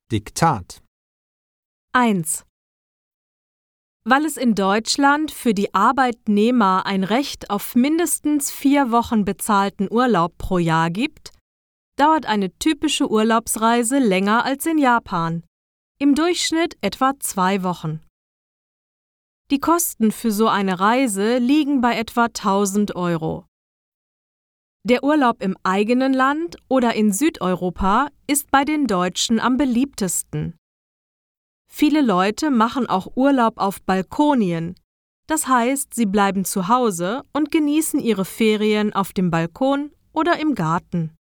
Diktat. 1. Weil es in Deutschland für die Arbeitnehmer ein Recht auf mindestens 4 Wochen bezahlten Urlaub pro Jahr gibt, dauert eine typische Urlaubsreise länger als in Japan, im Durchschnitt etwa 2 Wochen. Die Kosten für so eine Reise liegen bei etwa 1.000 Euro. Der Urlaub im eigenen Land oder in Südeuropa ist bei den Deutschen am beliebtesten. Viele Leute machen auch Urlaub auf Balkonien, das heißt, sie bleiben zu Hause und genießen ihre Ferien auf dem Balkon oder im Garten.